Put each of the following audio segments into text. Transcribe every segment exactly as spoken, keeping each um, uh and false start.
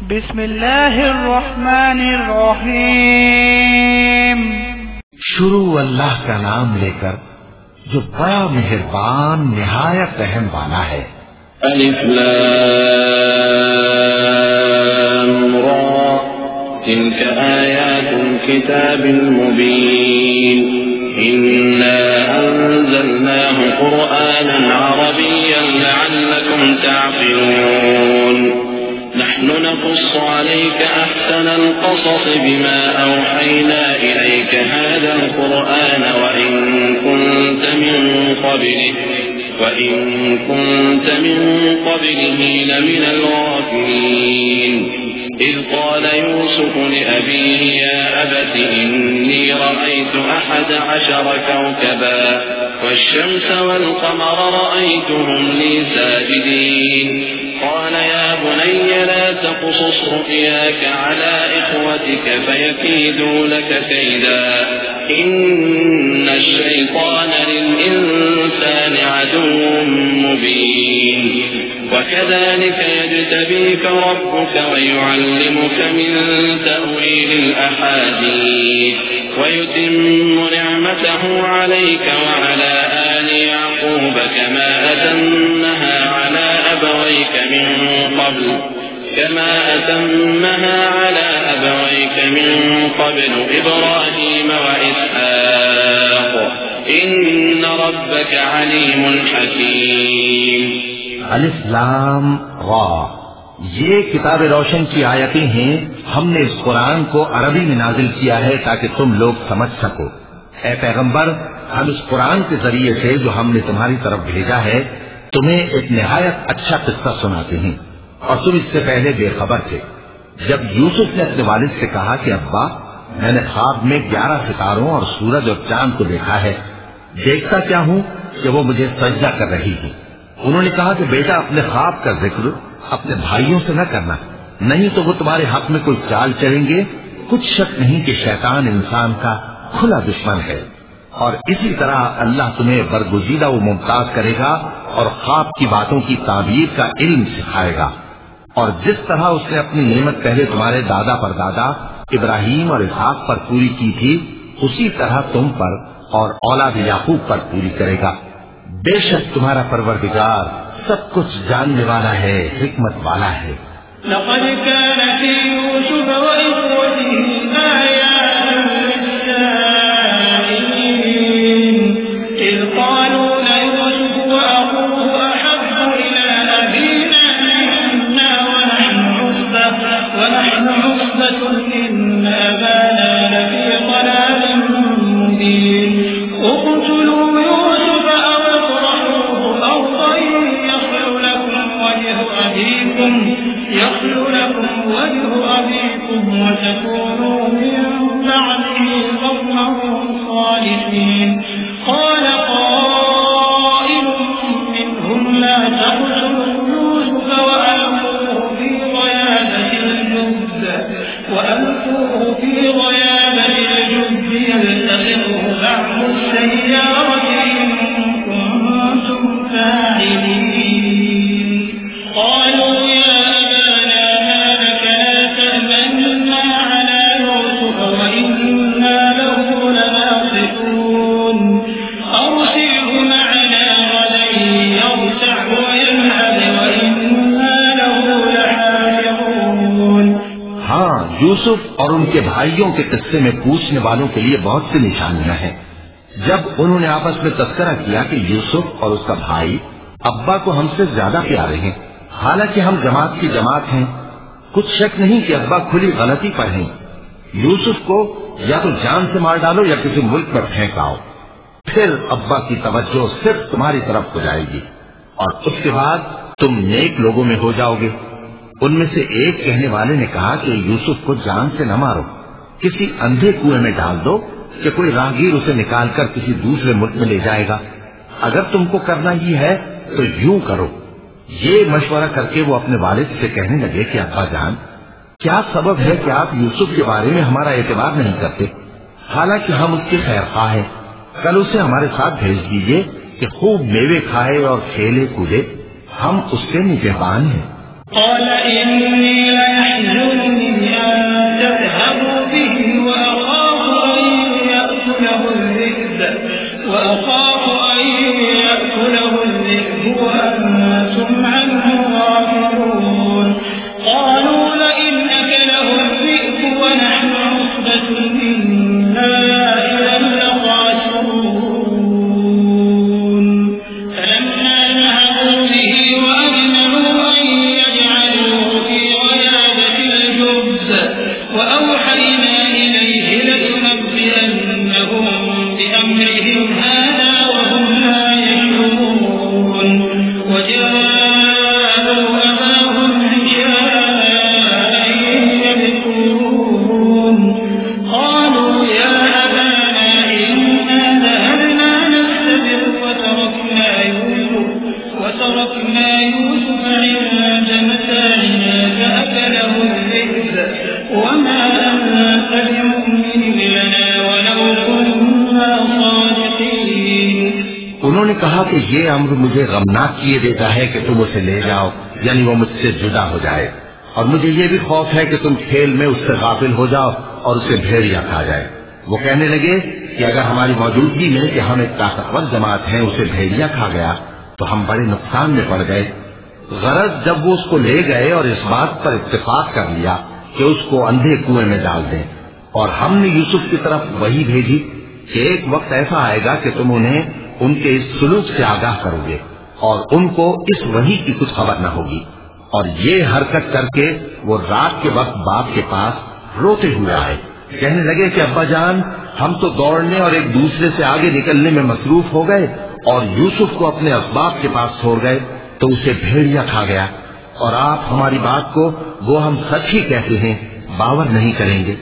بسم اللہ الرحمن الرحیم. شروع اللہ کا نام لے کر جو بڑا مہربان نہایت رحم والا ہے. الف لام را تلك آیات الكتاب المبین إنا أنزلناه قرآنا عربيا لعلكم تعقلون. نحن نقص عليك أحسن القصص بما أوحينا إليك هذا القرآن وإن كنت من قبله وإن كنت من قبله لمن الغافلين. إذ قال يوسف لأبيه يا أبت إني رأيت أحد عشر كوكبا والشمس والقمر رأيتهم لي ساجدين. قال يا بني لا تقصص رؤياك على إخوتك فيكيدوا لك كيدا إن الشيطان للإنسان عدو مبين. وكذلك يجتبيك ربك ويعلمك من تأويل الأحاديث ويتم نعمته عليك وعلى آل يعقوب كما أتمها على أبويك من قبل كما أتمها على أبويك من قبل إبراهيم وإسحاق إن ربك عليم حكيم. الف لام را یہ کتاب روشن کی آیتیں ہیں. ہم نے اس قرآن کو عربی میں نازل کیا ہے تاکہ تم لوگ سمجھ سکو. اے پیغمبر ہم اس قرآن کے ذریعے سے جو ہم نے تمہاری طرف بھیجا ہے تمہیں ایک نہایت اچھا قصہ سناتے ہیں اور تم اس سے پہلے بے خبر تھے. جب یوسف نے اپنے والد سے کہا کہ ابا میں نے خواب میں گیارہ ستاروں اور سورج اور چاند کو دیکھا ہے, دیکھتا کیا ہوں کہ وہ مجھے سجدہ کر رہی ہیں. انہوں نے کہا کہ بیٹا اپنے خواب کا ذکر اپنے بھائیوں سے نہ کرنا, نہیں تو وہ تمہارے حق میں کوئی چال چلیں گے. کچھ شک نہیں کہ شیطان انسان کا کھلا دشمن ہے. اور اسی طرح اللہ تمہیں برگزیدہ و ممتاز کرے گا اور خواب کی باتوں کی تعبیر کا علم سکھائے گا. اور جس طرح اس نے اپنی نعمت پہلے تمہارے دادا پر دادا ابراہیم اور اسحاق پر پوری کی تھی اسی طرح تم پر اور اولاد یعقوب پر پوری کرے گا. بے شک تمہارا پروردگار سب کچھ جاننے والا ہے, حکمت والا ہے. لقد كان في يوسف وإخوته آيات للسائلين إذ قالوا ليوسف وأخوه أحب إلى أبينا منا ونحن عصبة ونحن عصبة إن أبانا لفي ضلال مبين. اقتلوا يوسف أو اطرحوه أرضا يخل لكم وجه أبيكم يخل لكم وجه أبيكم وتكونوا من بعده قوما صالحين. قال قائل منهم لا تقتلوا يوسف وألقوه في غيابة الجب وألقوه في غيابة الجب يلتقطه بعض السيارة إن كنتم فاعلين. قالوا يا أبانا ما لك لا تأمنا على يوسف وإنا له لناصحون. أرسله معنا غدا يرتع ويلعب وإنا له لحافظون. ہاں, یوسف اور ان کے بھائیوں کے قصے میں پوچھنے والوں کے لیے بہت سی نشانیاں ہیں. جب انہوں نے آپس میں تذکرہ کیا کہ یوسف اور اس کا بھائی ابا کو ہم سے زیادہ پیارے ہیں حالانکہ ہم جماعت کی جماعت ہیں, کچھ شک نہیں کہ ابا کھلی غلطی پر ہیں. یوسف کو یا تو جان سے مار ڈالو یا کسی ملک پر پھینک آؤ, پھر ابا کی توجہ صرف تمہاری طرف ہو جائے گی اور اس کے بعد تم نیک لوگوں میں ہو جاؤ گے. ان میں سے ایک کہنے والے نے کہا کہ یوسف کو جان سے نہ مارو, کسی اندھے کنویں میں ڈال دو کہ کوئی راہگیر اسے نکال کر کسی دوسرے ملک میں لے جائے گا. اگر تم کو کرنا ہی ہے تو یوں کرو. یہ مشورہ کر کے وہ اپنے والد سے کہنے لگے کہ ابا جان کیا سبب ہے کہ آپ یوسف کے بارے میں ہمارا اعتبار نہیں کرتے, حالانکہ ہم اس کے خیر خواہ ہیں. کل اسے ہمارے ساتھ بھیج دیجیے کہ خوب میوے کھائے اور کھیلے کودے, ہم اس کے نگہبان ہیں. قال إني ليحزنني وما أنت بمؤمن لنا ولو كنا صادقين. انہوں نے کہا کہ یہ امر مجھے غمناک کیے دیتا ہے کہ تم اسے لے جاؤ، یعنی وہ مجھ سے جدا ہو جائے، اور مجھے یہ بھی خوف ہے کہ تم کھیل میں اس سے غافل ہو جاؤ اور اسے بھیڑیا کھا جائے. وہ کہنے لگے کہ اگر ہماری موجودگی میں کہ ہم ایک طاقتور جماعت ہیں اسے بھیڑیا کھا گیا تو ہم بڑے نقصان میں پڑ گئے. غرض جب وہ اس کو لے گئے اور اس بات پر اتفاق کر لیا کہ اس کو اندھے کنویں میں ڈال دیں، اور ہم نے یوسف کی طرف وہی بھیجی کہ ایک وقت ایسا آئے گا کہ تم انہیں ان کے اس سلوک سے آگاہ کرو گے اور ان کو اس وحی کی کچھ خبر نہ ہوگی. اور یہ حرکت کر کے وہ رات کے وقت باپ کے پاس روتے ہوئے آئے. کہنے لگے کہ ابا جان، ہم تو دوڑنے اور ایک دوسرے سے آگے نکلنے میں مصروف ہو گئے اور یوسف کو اپنے اسباب کے پاس چھوڑ گئے تو اسے بھیڑیا کھا گیا، اور آپ ہماری بات کو وہ ہم سچ ہی کہتے ہیں باور نہیں کریں گے.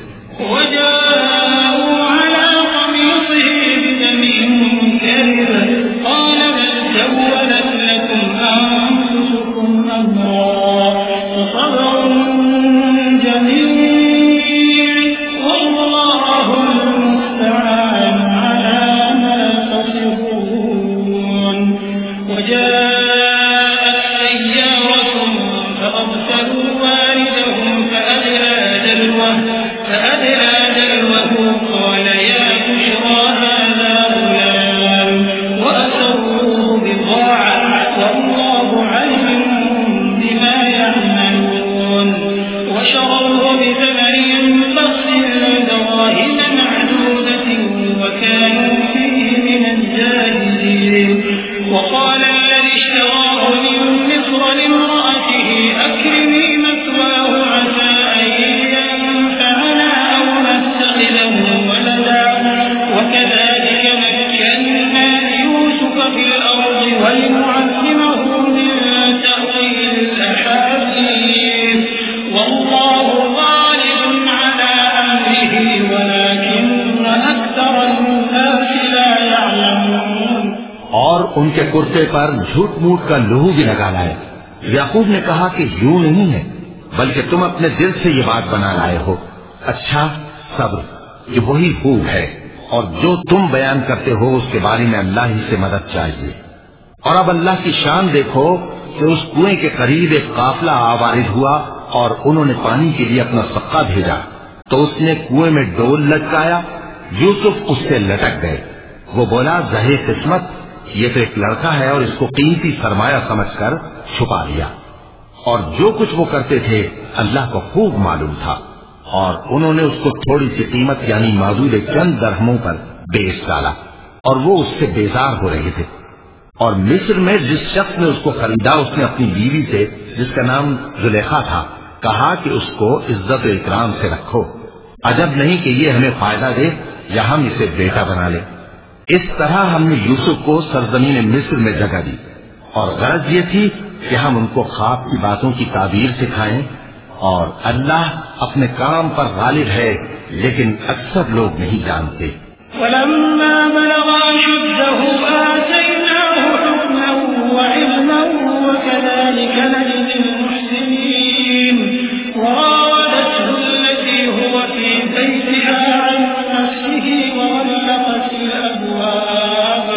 ان کے کرتے پر جھوٹ موٹ کا لہو بھی لگا لائے. یعقوب نے کہا کہ یوں نہیں ہے، بلکہ تم اپنے دل سے یہ بات بنا لائے ہو. اچھا صبر، یہ وہی خوب ہے، اور جو تم بیان کرتے ہو اس کے بارے میں اللہ ہی سے مدد چاہیے. اور اب اللہ کی شان دیکھو کہ اس کنویں کے قریب ایک قافلہ آوارد ہوا اور انہوں نے پانی کے لیے اپنا سقا بھیجا تو اس نے کنویں میں ڈول لٹکایا. یوسف اس سے لٹک گئے. وہ بولا ظاہر قسمت، یہ تو ایک لڑکا ہے اور اس کو قیمتی سرمایہ سمجھ کر چھپا لیا. اور جو کچھ وہ کرتے تھے اللہ کو خوب معلوم تھا، اور انہوں نے اس کو تھوڑی سی قیمت یعنی معدود چند درہموں پر بیچ ڈالا، اور وہ اس سے بیزار ہو رہے تھے. اور مصر میں جس شخص نے اس کو خریدا اس نے اپنی بیوی سے جس کا نام زلیخا تھا کہا کہ اس کو عزت و اکرام سے رکھو، عجب نہیں کہ یہ ہمیں فائدہ دے یا ہم اسے بیٹا بنا لیں. اس طرح ہم نے یوسف کو سرزمین مصر میں جگہ دی، اور غرض یہ تھی کہ ہم ان کو خواب کی باتوں کی تعبیر سکھائیں. اور اللہ اپنے کام پر غالب ہے، لیکن اکثر لوگ نہیں جانتے. وَلَمَّا بَلَغَ أَشُدَّهُ آتَيْنَاهُ حُكْمًا وَعِلْمًا وَكَذَلِكَ نَجْزِي الْمُحْسِنِينَ. وَرَاوَدَتْهُ الَّتِي هُوَ فِي بَيْتِهَا عَن نَّفْسِهِ وَغَلَّقَتِ الْأَبْوَابَ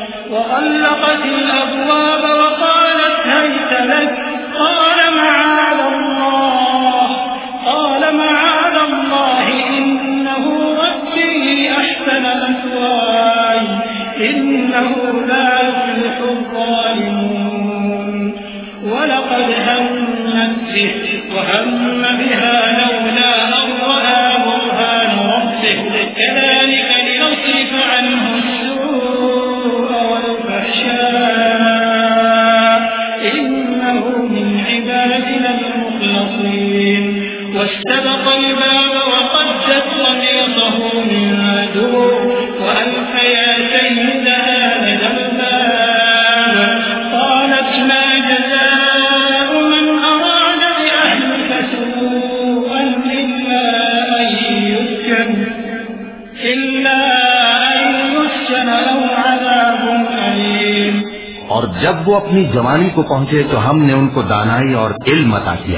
وَغَلَّقَتِ الْأَبْوَابَ وَقَالَتْ هَيْتَ لَكَ قَالَ مَعَاذَ اللَّهِ قَالَ مَعَاذَ اللَّهِ إِنَّهُ رَبِّي أَحْسَنَ مَثْوَايَ إِنَّهُ لَا يُفْلِحُ الظَّالِمُونَ. وَلَقَدْ هَمَّتْ بِهِ وَهَمَّ بِهَا لَوْلَا أَن رَّأَىٰ بُرْهَانَ رَبِّهِ كَذَٰلِكَ لِنَصْرِفَ عَنْهُ السُّوءَ وَالْفَحْشَاءَ إِنَّهُ مِنْ عِبَادِنَا الْمُخْلَصِينَ. وَاسْتَبَقَ الْبَابَ وَقَدَّتْ قَمِيصَهُ مِن دُبُرٍ وَأَلْفَ يَا سَيِّدَهَا لَدَى الْبَابِ قَالَتْ مَا جَزَاءُ مَنْ أَرَادَ بِأَهْلِكَ سُوءًا إِلَّا أَن يُسْجَنَ إِلَّا أَن يُسْجَنَ أَوْ عَذَابٌ أَلِيمٌ. اور جب وہ اپنی جوانی کو پہنچے تو ہم نے ان کو دانائی اور علم عطا کیا،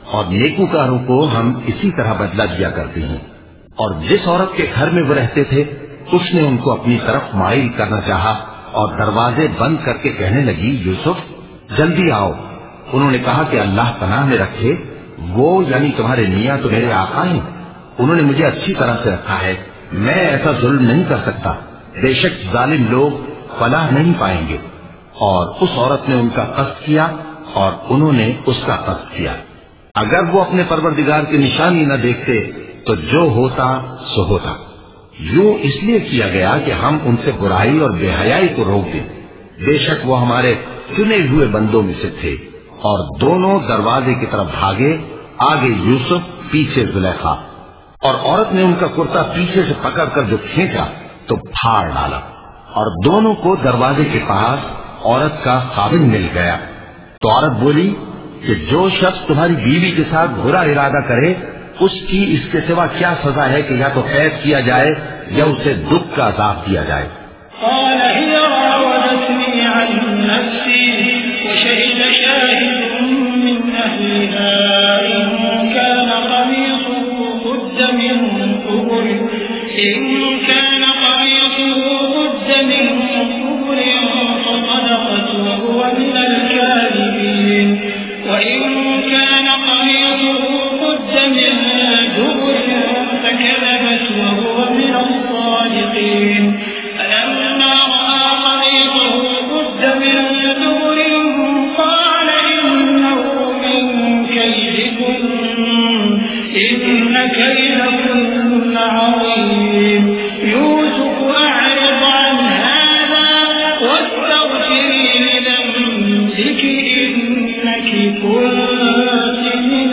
اور نیکوکاروں کو ہم اسی طرح بدلہ دیا کرتے ہیں۔ اور جس عورت کے گھر میں وہ رہتے تھے اس نے ان کو اپنی طرف مائل کرنا چاہا اور دروازے بند کر کے کہنے لگی، یوسف جلدی آؤ۔ انہوں نے کہا کہ اللہ پناہ میں رکھے، وہ یعنی تمہارے میاں تو میرے آقا ہیں، انہوں نے مجھے اچھی طرح سے رکھا ہے، میں ایسا ظلم نہیں کر سکتا، بے شک ظالم لوگ فلاح نہیں پائیں گے۔ اور اس عورت نے ان کا قصد کیا اور انہوں نے اس کا قصد کیا۔ اگر وہ اپنے پروردگار کی نشانی نہ دیکھتے تو جو ہوتا سو ہوتا۔ یوں اس لیے کیا گیا کہ ہم ان سے برائی اور بے حیائی کو روک دیں، بے شک وہ ہمارے چنے ہوئے بندوں میں سے تھے۔ اور دونوں دروازے کی طرف بھاگے، آگے یوسف پیچھے زلیخا، اور عورت نے ان کا کرتا پیچھے سے پکڑ کر جو کھینچا تو پھاڑ ڈالا، اور دونوں کو دروازے کے پاس عورت کا خاوند مل گیا۔ تو عورت بولی کہ جو شخص تمہاری بیوی کے ساتھ برا ارادہ کرے اس کی اس کے سوا کیا سزا ہے کہ یا تو قید کیا جائے یا اسے دکھ کا عذاب دیا جائے۔ قال هي راودتني عن نفسي وشهد شاهد من أهلها إن كان قميصه قد من قبل إن كان قميصه قد من قبل فصدقت وهو من الكاذبين وإن كان قميصه قد من دبر فكذبت وهو من الصادقين فلما رأى قميصه قد من دبر قال إنه من كيدكن إن كيدكن عظيم يوسف أعرض عن هذا واستغفري لذنبك إنك كنت من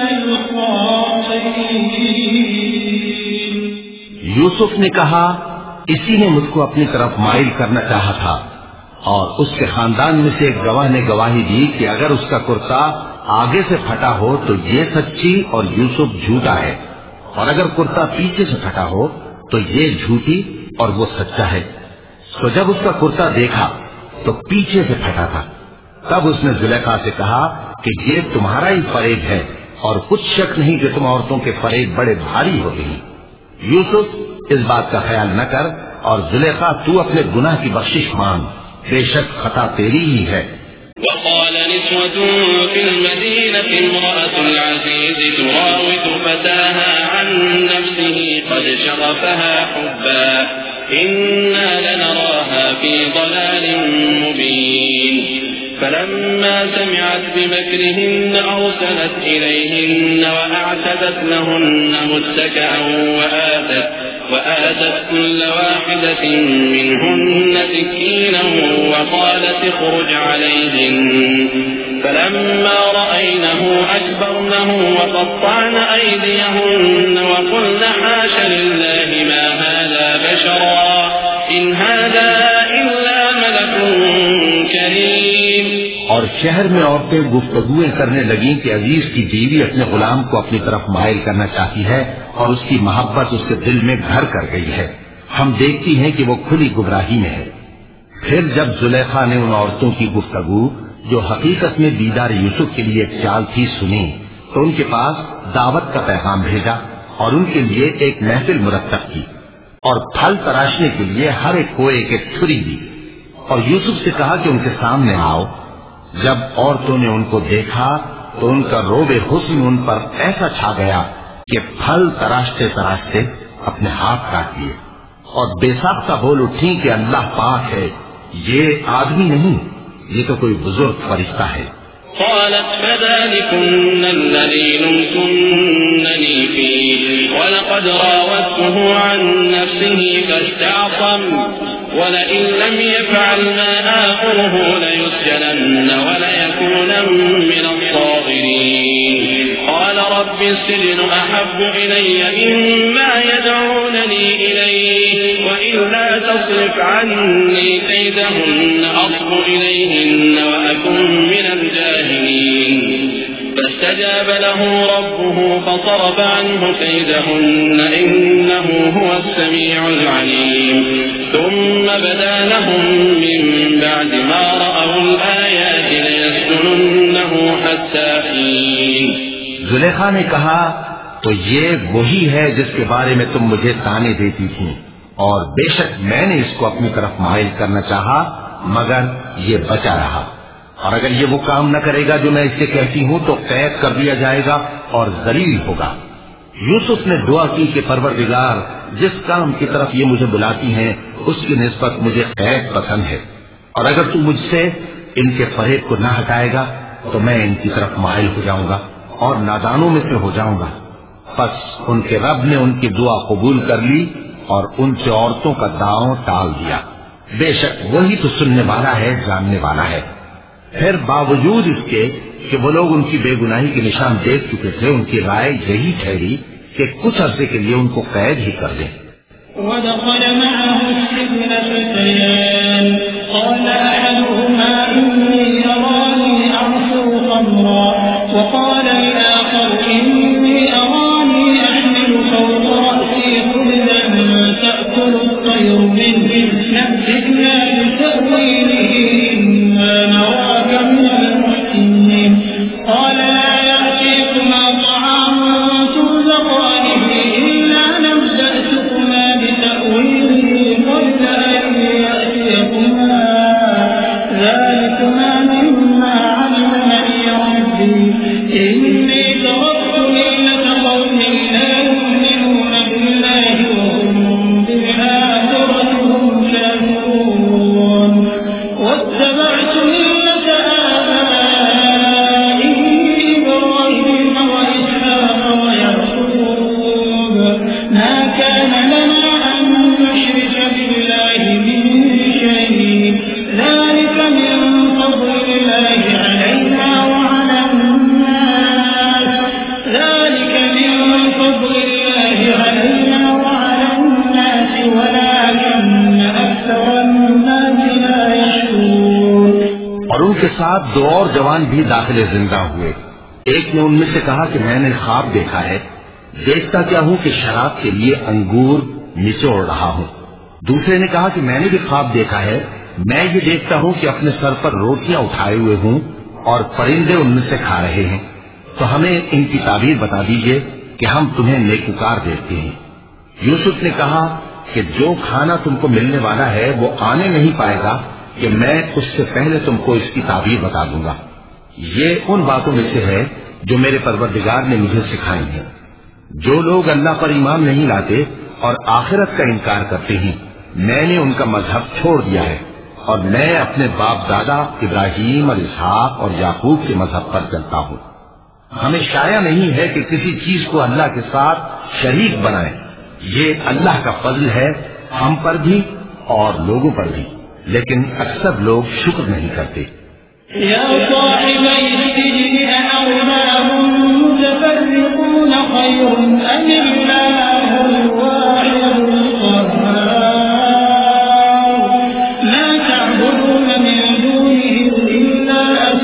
الخاطئين۔ یوسف نے کہا اسی نے مجھ کو اپنی طرف مائل کرنا چاہا تھا، اور اس کے خاندان میں سے ایک گواہ نے گواہی دی کہ اگر اس کا کرتا آگے سے پھٹا ہو تو یہ سچی اور یوسف جھوٹا ہے، اور اگر کرتا پیچھے سے پھٹا ہو تو یہ جھوٹی اور وہ سچا ہے۔ تو جب اس کا کرتا دیکھا تو پیچھے سے پھٹا تھا، تب اس نے زلیخا سے کہا کہ یہ تمہارا ہی فریب ہے، اور کچھ شک نہیں کہ تم عورتوں کے فریب بڑے بھاری ہو گئی۔ یوسف اس بات کا خیال نہ کر، اور زلیخا تو اپنے گناہ کی بخشش مانگ، بے شک خطا تیری ہی ہے۔ وقال نسوة في المدينة امرأة العزيز تراود فتاها عن نفسه قد شغفها حبا إنا لنراها في ضلال مبين فلما سمعت بمكرهن أرسلت إليهن وأعتدت لهن متكئا وآتت وآتت كل واحدة منهن سكينا وقالت اخرج عليهن فلما رأينه أكبرنه وقطعن أيديهن وقلن حاش لله ما هذا بشرا إن هذا إلا ملك كريم۔ اور شہر میں عورتیں گفتگویں کرنے لگیں کہ عزیز کی بیوی اپنے غلام کو اپنی طرف مائل کرنا چاہتی ہے اور اس کی محبت اس کے دل میں گھر کر گئی ہے، ہم دیکھتی ہیں کہ وہ کھلی گمراہی میں ہے۔ پھر جب زلیخا نے ان عورتوں کی گفتگو جو حقیقت میں دیدار یوسف کے لیے ایک چال تھی سنی تو ان کے پاس دعوت کا پیغام بھیجا اور ان کے لیے ایک محفل مرتب کی اور پھل تراشنے کے لیے ہر ایک کو ایک ایک چھری دی، اور یوسف سے کہا کہ ان کے سامنے آؤ۔ جب عورتوں نے ان کو دیکھا تو ان کا روب حسن ان پر ایسا چھا گیا کہ پھل تراشتے تراشتے اپنے ہاتھ کاٹ لیے اور بے ساختہ بول اٹھی کہ اللہ پاک ہے، یہ آدمی نہیں، یہ تو کوئی بزرگ فرشتہ ہے۔ قالت فذلكن الذي لمتنني فيه ولقد راودته عن نفسه فاستعصم ولئن لم يفعل ما آمره ليسجنن وليكونا من الصاغرين قال رب السجن أحب إلي مما يدعونني إليه وإلا تصرف عني كيدهن أصب إليهن وأكن من الجاهلين فاستجاب له ربه فصرف عنه كيدهن إنه هو السميع العليم ثم بدا لهم من بعد ما رأوا الآيات ليسجننه حتى حين زلیخا نے کہا تو یہ وہی ہے جس کے بارے میں تم مجھے تانے دیتی تھی، اور بے شک میں نے اس کو اپنی طرف مائل کرنا چاہا مگر یہ بچا رہا، اور اگر یہ وہ کام نہ کرے گا جو میں اس سے کہتی ہوں تو قید کر دیا جائے گا اور ذلیل ہوگا۔ یوسف نے دعا کی کہ پروردگار جس کام کی طرف یہ مجھے بلاتی ہیں اس کی نسبت مجھے قید پسند ہے، اور اگر تو مجھ سے ان کے فریب کو نہ ہٹائے گا تو میں ان کی طرف مائل ہو جاؤں گا اور نادانوں میں سے ہو جاؤں گا۔ پس ان کے رب نے ان کی دعا قبول کر لی اور ان سے عورتوں کا داؤں ٹال دیا، بے شک وہی تو سننے والا ہے، جاننے والا ہے۔ پھر باوجود اس کے کہ وہ لوگ ان کی بے گناہی کے نشان دیکھ چکے تھے، ان کی رائے یہی ٹھہری کہ کچھ عرصے کے لیے ان کو قید ہی کر دیں۔ وَدَخَلَ مَعَهُ السِّجْنَ فَتَيَانِ قَالَ أَحَدُهُمَا إِنِّي أَرَانِي أَعْصِرُ خَمْرًا وَقَالَ الْآخَرُ إِنِّي أَرَانِي أَحْمِلُ فَوْقَ رَأْسِي خُبْزًا تَأْكُلُ الطَّيْرُ مِنْهُ نَبِّئْنَا بِتَأْوِيلِهِ إِنَّا نَرَاكَ مِنَ الْمُحْسِنِينَ قَالَ لَا يَأْتِيكُمَا طَعَامٌ تُرْزَقَانِهِ إِلَّا نَبَّأْتُكُمَا بِتَأْوِيلِهِ قَبْلَ أَنْ يَأْتِيَكُمَا ذَلِكُمَا مِمَّا عَلَّمَنِي رَبِّي إِنِّي تَرَكْتُ مِلَّةَ قَوْمٍ لَا يُؤْمِنُونَ بِاللَّهِ وَهُم بِالْآخِرَةِ هُمْ كَافِرُونَ وَاتَّبَعْتُ مِلَّةَ آبَائِي إِبْرَاهِيمَ وَإِسْحَاقَ وَيَعْقُوبَ مَا كَانَ لَنَا أَن نُّشْرِكَ بِاللَّهِ مِن شَيْءٍ ذَلِكَ مِن فَضْلِ اللَّهِ عَلَيْنَا وَعَلَى النَّاسِ ذَلِكَ مِن فَضْلِ اللَّهِ عَلَيْنَا وَعَلَى النَّاسِ وَلَٰكِنَّ أَكْثَرَ النَّاسِ لَا يَشْكُرُونَ۔ اور ان کے ساتھ دو اور جوان بھی داخل زندہ ہوئے۔ ایک نے ان میں سے کہا کہ میں نے خواب دیکھا ہے، دیکھتا کیا ہوں کہ شراب کے لیے انگور نچوڑ رہا ہوں۔ دوسرے نے کہا کہ میں نے بھی خواب دیکھا ہے، میں یہ دیکھتا ہوں کہ اپنے سر پر روٹیاں اٹھائے ہوئے ہوں اور پرندے ان میں سے کھا رہے ہیں، تو ہمیں ان کی تعبیر بتا دیجئے کہ ہم تمہیں نیکوکار دیکھتے ہیں۔ یوسف نے کہا کہ جو کھانا تم کو ملنے والا ہے وہ آنے نہیں پائے گا کہ میں اس سے پہلے تم کو اس کی تعبیر بتا دوں گا۔ یہ ان باتوں میں سے ہے جو میرے پروردگار نے مجھے سکھائی ہیں۔ جو لوگ اللہ پر ایمان نہیں لاتے اور آخرت کا انکار کرتے ہیں، میں نے ان کا مذہب چھوڑ دیا ہے اور میں اپنے باپ دادا ابراہیم اور اسحاق اور یعقوب کے مذہب پر چلتا ہوں۔ ہمیں شایع نہیں ہے کہ کسی چیز کو اللہ کے ساتھ شریک بنائیں، یہ اللہ کا فضل ہے ہم پر بھی اور لوگوں پر بھی، لیکن اکثر لوگ شکر نہیں کرتے۔ يا صاحبي السجن أأرباب متفرقون خير أم الله الواحد القهار ما تعبدون من دونه إلا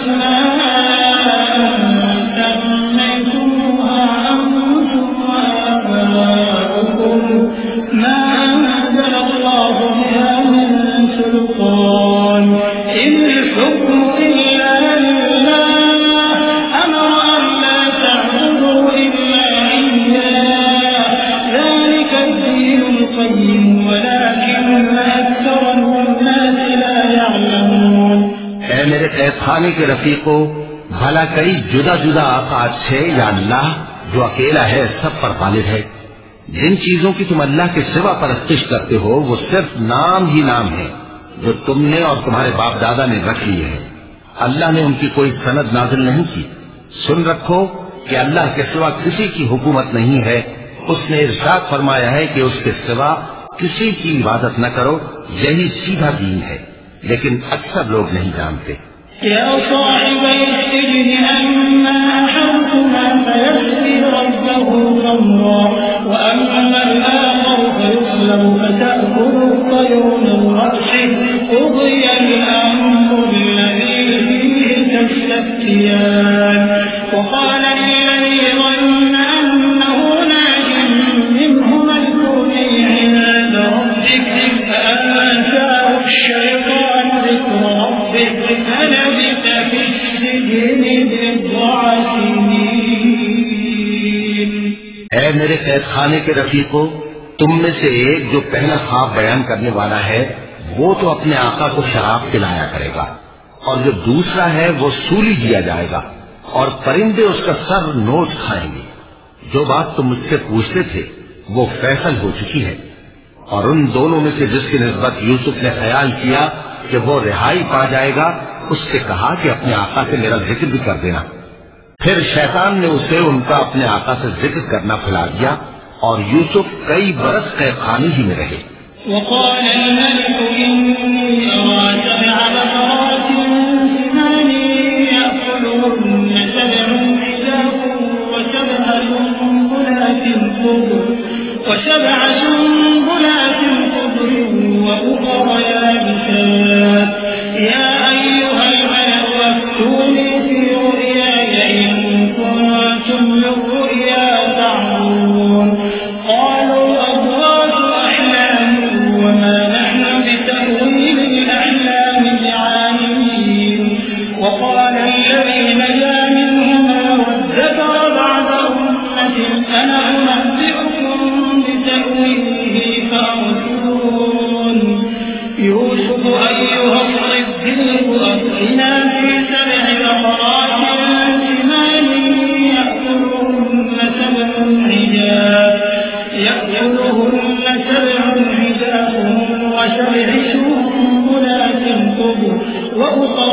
أسماء سميتموها أنتم وآباؤكم ما أنزل الله بها من سلطان إن الحكم إلا لله أمر أن لا تعبدوا إلا إياه ذلك الدين القيم ولكن أكثر الناس لا يعلمون۔ اے میرے قید خانے کے رفیقو، بھلا کئی جدا جدا آقا اچھے یا اللہ جو اکیلا ہے سب پر غالب ہے؟ جن چیزوں کی تم اللہ کے سوا پرستش کرتے ہو وہ صرف نام ہی نام ہے جو تم نے اور تمہارے باپ دادا نے رکھ لی ہے، اللہ نے ان کی کوئی سند نازل نہیں کی۔ سن رکھو کہ اللہ کے سوا کسی کی حکومت نہیں ہے، اس نے ارشاد فرمایا ہے کہ اس کے سوا کسی کی عبادت نہ کرو، یہی سیدھا دین ہے، لیکن اکثر لوگ نہیں جانتے۔ يا صاحبي السجن أما أحدكما فيسقي ربه خمرا وأما الآخر فيصلب فتأكل الطير من رأسه قضي الأمر الذي فيه تستفتيان وقال للذي ظن أنه ناج منهما اذكرني عند ربك فأنساه الشيطان ذكر ربك فلبث في السجن بضع سنين میرے قید خانے کے رفیقوں، تم میں سے ایک جو پہلا خواب بیان کرنے والا ہے وہ تو اپنے آقا کو شراب پلایا کرے گا، اور جو دوسرا ہے وہ سولی دیا جائے گا اور پرندے اس کا سر نوچ کھائیں گے۔ جو بات تم مجھ سے پوچھتے تھے وہ فیصل ہو چکی ہے۔ اور ان دونوں میں سے جس کی نسبت یوسف نے خیال کیا کہ وہ رہائی پا جائے گا، اس سے کہا کہ اپنے آقا سے میرا ذکر بھی کر دینا۔ پھر شیطان نے اسے ان کا اپنے آقا سے ذکر کرنا پھیلا دیا، اور یوسف کئی برس قید خانے ہی میں رہے۔ وقال الملك إني أرى سبع بقرات سمان يأكلهن سبع عجاف وسبع سنبلات خضر وسبع سنبلات خضر وأخر يابسات يا أيها الملأ أفتوني في رؤياي إن كنتم للرؤيا تعبرون قالوا أضغاث أحلام وما نحن بتأويل الأحلام بعالمين وقال الذي نجا منهما وادكر بعد أمة أنا أنبئكم بتأويله فأرجون يوسف أيها الصديق أفتنا في سبع بقرات سمان يأكلهن سبع عجاف يأكلهن سبع عجاف وسبع سنبلات خضر وأخر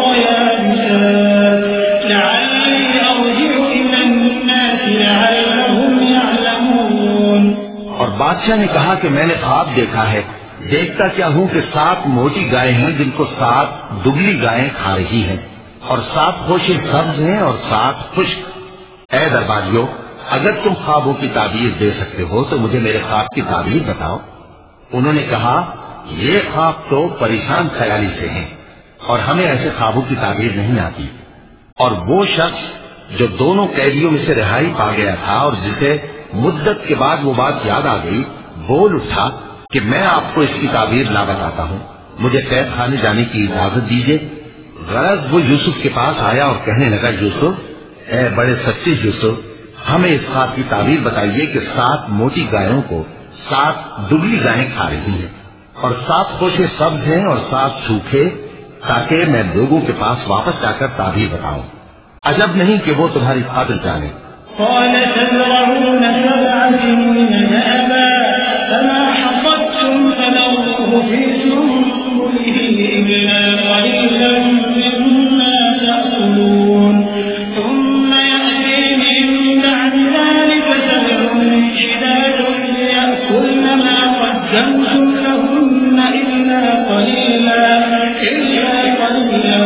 يابسات لعلي أرجع إلى الناس لعلهم يعلمون۔ اور بادشاہ نے کہا کہ میں نے خواب دیکھا ہے، دیکھتا کیا ہوں کہ سات موٹی گائے ہیں جن کو سات دبلی گائیں کھا رہی ہیں، اور سات خوشے سبز ہیں اور سات خشک۔ اے درباریوں، اگر تم خوابوں کی تعبیر دے سکتے ہو تو مجھے میرے خواب کی تعبیر بتاؤ۔ انہوں نے کہا یہ خواب تو پریشان خیالی سے ہیں اور ہمیں ایسے خوابوں کی تعبیر نہیں آتی۔ اور وہ شخص جو دونوں قیدیوں میں سے رہائی پا گیا تھا اور جسے مدت کے بعد وہ بات یاد آ گئی، بول اٹھا کہ میں آپ کو اس کی تعبیر لا بتاتا ہوں، مجھے قید خانے جانے کی اجازت دیجیے۔ غرض وہ یوسف کے پاس آیا اور کہنے لگا، یوسف، اے بڑے سچے یوسف، ہمیں اس خواب کی تعبیر بتائیے کہ سات موٹی گایوں کو سات دبلی گائیں کھا رہی ہیں اور سات خوشے سبز ہیں اور سات سوکھے، تاکہ میں لوگوں کے پاس واپس جا کر تعبیر بتاؤں۔ عجب نہیں کہ وہ تمہاری خاطر جانے۔ قال تزرعون سبع سنين دأبا فما حصدتم فذروه في سنبله إلا قليلا مما تأكلون ثم يأتي من بعد ذلك سبع شداد يأكلن ما قدمتم لهن إلا قليلا إلا قليلا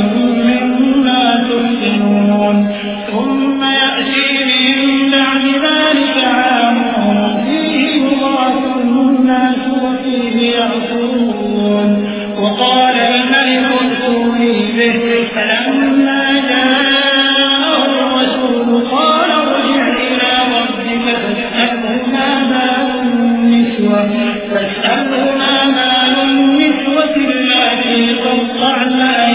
مما تحسنون ثم يأتي من بعد ذلك عام فيه يغاث الناس وفيه يعصرون وقال الملك ائتوني به فلما جاءه الرسول قال ارجع إلى ربك فاسأله ما بال النسوة فاسأله ما بال النسوة اللاتي قطعن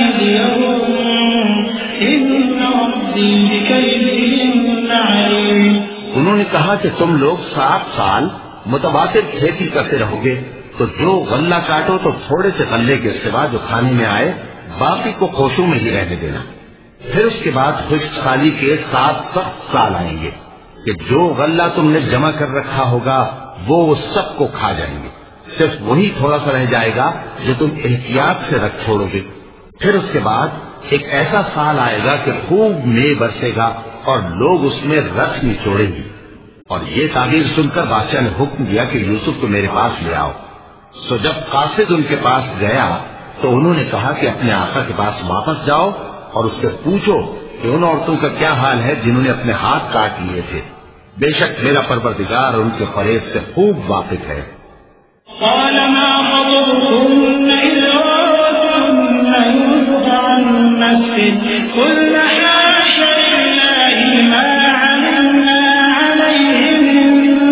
أيديهن إن ربي بكيدهن عليم۔ انہوں نے کہا کہ تم لوگ سات سال متواتر کھیتی کرتے رہو گے، تو جو غلہ کاٹو تو تھوڑے سے غلے کے سوا جو کھانے میں آئے باقی کو کوشوں میں ہی رہنے دینا۔ پھر اس کے بعد خشک سالی کے سات سخت سال آئیں گے کہ جو غلہ تم نے جمع کر رکھا ہوگا وہ سب کو کھا جائیں گے، صرف وہی تھوڑا سا رہ جائے گا جو تم احتیاط سے رکھ چھوڑو گے۔ پھر اس کے بعد ایک ایسا سال آئے گا کہ خوب مے برسے گا اور لوگ اس میں رس نچوڑیں گے۔ اور یہ تعبیر سن کر بادشاہ نے حکم دیا کہ یوسف کو میرے پاس لے آؤ۔ سو جب قاصد ان کے پاس گیا تو انہوں نے کہا کہ اپنے آقا کے پاس واپس جاؤ اور اس سے پوچھو کہ ان عورتوں کا کیا حال ہے جنہوں نے اپنے ہاتھ کاٹ لیے تھے، بے شک میرا پروردگار ان کے فریب سے خوب واقف ہے۔ قال ما خطبكن إذ راوتن يوسف عن نفسه قلنا حاش لله ما علمنا عليه من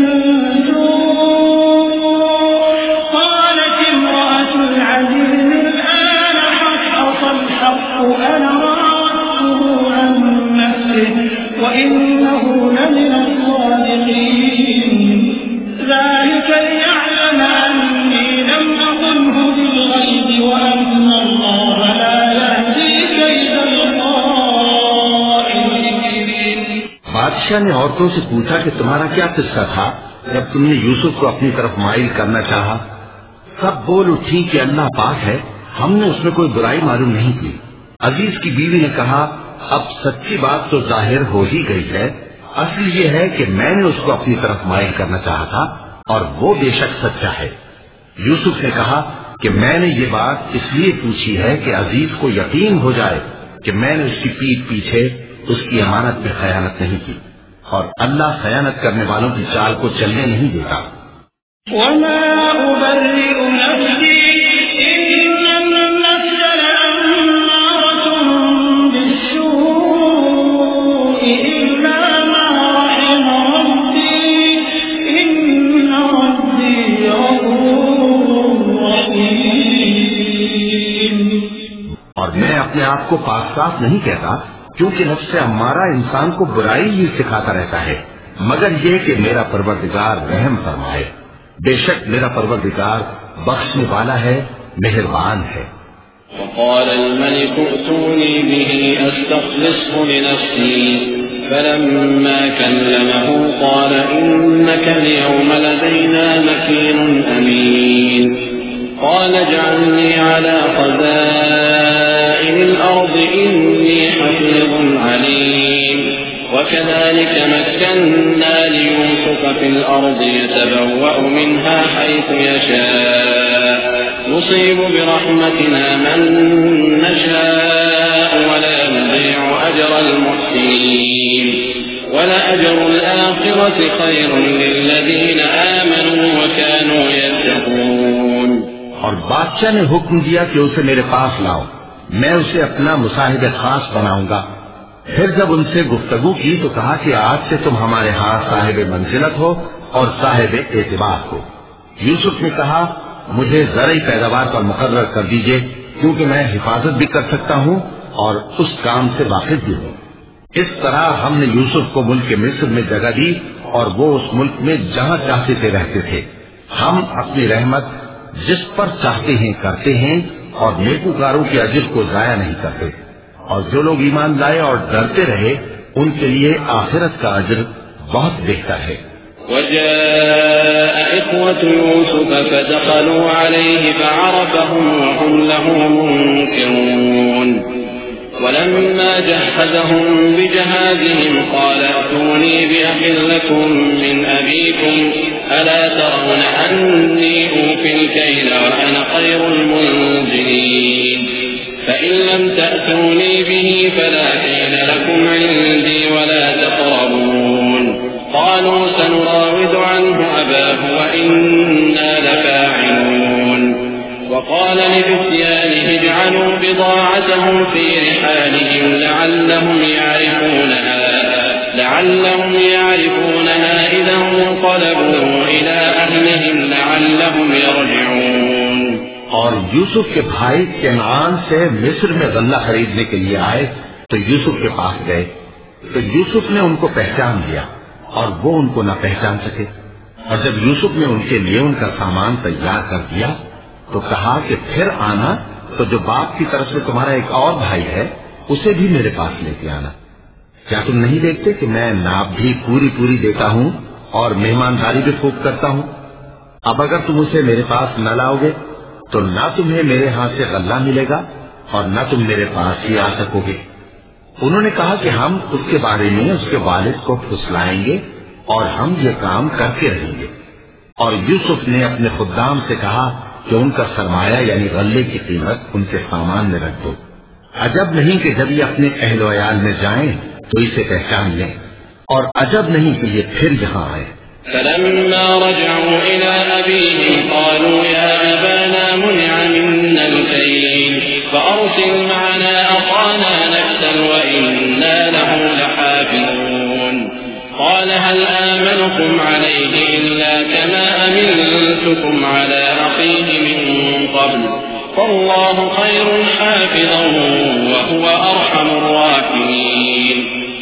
سوء قالت امرأة العزيز الآن حصحص الحق أنا راودته عن نفسه وإنه لمن الصادقين بادشاہ نے عورتوں سے پوچھا کہ تمہارا کیا قصہ تھا جب تم نے یوسف کو اپنی طرف مائل کرنا چاہا؟ سب بول اٹھی کہ اللہ پاک ہے، ہم نے اس میں کوئی برائی معلوم نہیں کی۔ عزیز کی بیوی نے کہا اب سچی بات تو ظاہر ہو ہی گئی ہے، اصل یہ ہے کہ میں نے اس کو اپنی طرف مائل کرنا چاہا تھا اور وہ بے شک سچا ہے۔ یوسف نے کہا کہ میں نے یہ بات اس لیے پوچھی ہے کہ عزیز کو یقین ہو جائے کہ میں نے اس کی پیٹھ پیچھے اس کی امانت میں خیانت نہیں کی، اور اللہ خیانت کرنے والوں کی چال کو چلنے نہیں دیتا۔ وما أبرئ نفسي إن النفس لأمارة بالسوء إلا ما رحم ربي إن ربي غفور رحيم۔ اور میں اپنے آپ کو پاک صاف نہیں کہتا، کیونکہ نفس امارہ انسان کو برائی ہی سکھاتا رہتا ہے، مگر یہ کہ میرا پروردگار رحم فرمائے، بے شک میرا پروردگار بخشنے والا ہے، مہربان ہے۔ وقال الملك ائتوني به أستخلصه لنفسي فلما كلمه قال إنك اليوم لدينا مكين أمين قال اجعلني على خزائن الأرض إني حفيظ عليم وكذلك مكنا ليوسف في الأرض يتبوأ منها حيث يشاء نصيب برحمتنا من نشاء ولا نضيع أجر المحسنين ولأجر الآخرة خير للذين آمنوا وكانوا يتقون۔ اور بادشاہ نے حکم دیا کہ اسے میرے پاس لاؤ، میں اسے اپنا مصاحب خاص بناؤں گا۔ پھر جب ان سے گفتگو کی تو کہا کہ آج سے تم ہمارے ہاں صاحب منزلت ہو اور صاحب اعتبار ہو۔ یوسف نے کہا مجھے زرعی پیداوار پر مقرر کر دیجئے، کیونکہ میں حفاظت بھی کر سکتا ہوں اور اس کام سے واقف بھی ہوں۔ اس طرح ہم نے یوسف کو ملک مصر میں جگہ دی اور وہ اس ملک میں جہاں چاہتے تھے رہتے تھے۔ ہم اپنی رحمت جس پر چاہتے ہیں کرتے ہیں اور نیکوکاروں کے اجر کو ضائع نہیں کرتے، اور جو لوگ ایمان لائے اور ڈرتے رہے ان کے لیے آخرت کا اجر بہت بہتر ہے۔ وجاء إخوة يوسف فدخلوا عليه فعرفهم وهم له منكرون ولما جهزهم بجهازهم قال ائتوني بأخ لكم من أبيكم ألا ترون أني أوفي الكيل وأنا خير المنزلين فإن لم تأتوني به فلا كيل لكم عندي ولا تقربون قالوا سنراود عنه أباه وإنا لفاعلون وقال لفتيانه اجعلوا بضاعتهم في رحالهم لعلهم يعرفونها لعلهم يعرفونها إذا انقلبوا إلى أهلهم لعلهم يرجعون۔ اور یوسف کے بھائی کنعان سے مصر میں غلہ خریدنے کے لیے آئے تو یوسف کے پاس گئے تو یوسف نے ان کو پہچان لیا اور وہ ان کو نہ پہچان سکے، اور جب یوسف نے ان کے لیے ان کا سامان تیار کر دیا تو کہا کہ پھر آنا تو جو باپ کی طرف سے تمہارا ایک اور بھائی ہے اسے بھی میرے پاس لے کے آنا۔ کیا تم نہیں دیکھتے کہ میں ناپ بھی پوری پوری دیتا ہوں اور مہمانداری بھی خوب کرتا ہوں؟ اب اگر تم اسے میرے پاس نہ لاؤ گے تو نہ تمہیں میرے ہاتھ سے غلہ ملے گا اور نہ تم میرے پاس ہی آ سکو گے۔ انہوں نے کہا کہ ہم اس کے بارے میں اس کے والد کو پھسلائیں گے اور ہم یہ کام کرتے رہیں گے۔ اور یوسف نے اپنے خدام سے کہا کہ ان کا سرمایہ یعنی غلے کی قیمت ان کے سامان میں رکھ دو، عجب نہیں کہ جب یہ اپنے اہل و عیال میں جائیں تو اسے پہچان لیں، اور عجب نہیں کہ یہ پھر یہاں آئے۔ فلما رجعوا إلى أبيهم قالوا يا أبانا منع منا الكيل فأرسل معنا أخانا نكتل وإنا له لحافظون قال هل آمنكم عليه إلا كما أمنتكم على أخيه من قبل فالله خير حافظا وهو أرحم الراحمين